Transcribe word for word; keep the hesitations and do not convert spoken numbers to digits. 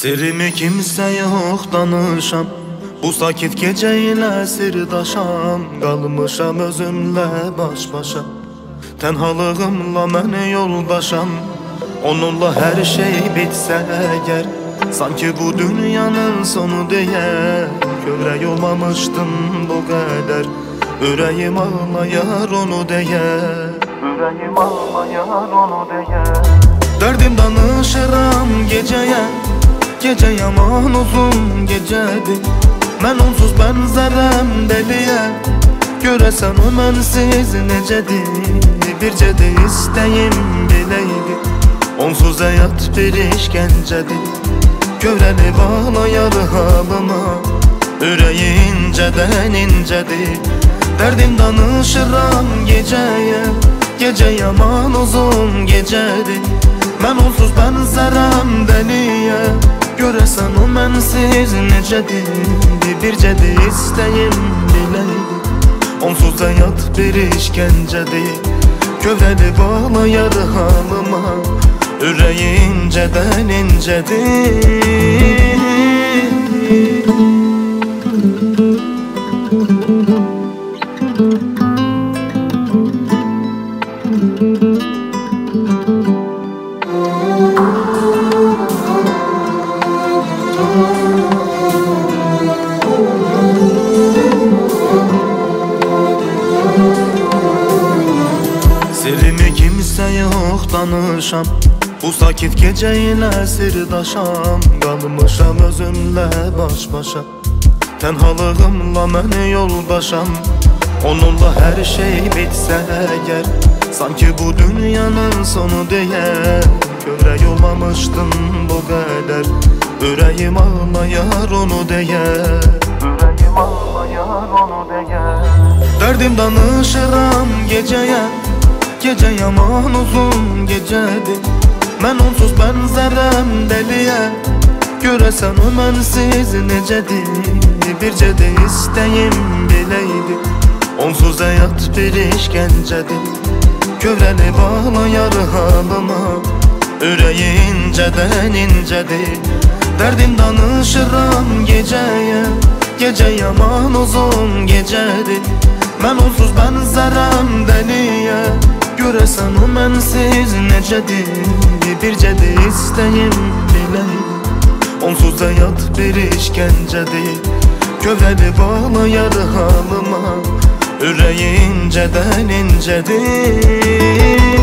Sirimi kimse yok danışam, bu sakit geceyle sirdaşam. Qalmışam özümle baş başa, tenhalığımla mən yoldaşam. Onunla her şey bitse eğer, sanki bu dünyanın sonu diye. Kövrək olmamışdım bu kadar, ürəyim ağlayar onu diye. Ürəyim ağlayar onu diye. Derdim danışıram geceye, gece yaman uzun gecedir. Mən onsuz bənzərəm deliyə, görəsən o mənsiz necədir. Bircə də istəyim biləydi, onsuz həyat bir işgəncədir. Görəni bağlayar halıma, ürəyi incədən incədir. Dərdim danışıram gecəyə, gecə yaman uzun gecədir. Mən onsuz bənzərəm dəliyə, görəsən o mənsiz necədir. Bircə də istəyim biləydi, onsuz həyat bir işgəncədir. Kövrəni bağlayar halıma, ürəyi incədən incədir. Sirimi kimse yok danışam, bu sakit geceyle sirdaşam. Qalmışam özümle baş başa, tenhalığımla mən yoldaşam. Onunla her şey bitse eğer, sanki bu dünyanın sonu diye. Kövrək olmamışdım bu kadar, ürəyim ağlayar onu diye. Ürəyim ağlayar onu diye. Derdim danışıram geceye, gece yaman uzun gecedir. Mən onsuz bənzərəm deliyə, görəsən o mənsiz necədir. Bircə də istəyim biləydi, onsuz həyat bir işgəncədir. Kövrəni bağlayar halıma, ürəyi incədən incədir. Dərdim danışıram gecəyə, gecə yaman uzun gecədir. Mən onsuz bənzərəm dəliyə, görəsən o mənsiz necədir. Bircə də istəyim biləydi, onsuz həyat bir işgəncədir. Kövrəni bağlayar halıma, ürəyi incədən incədir.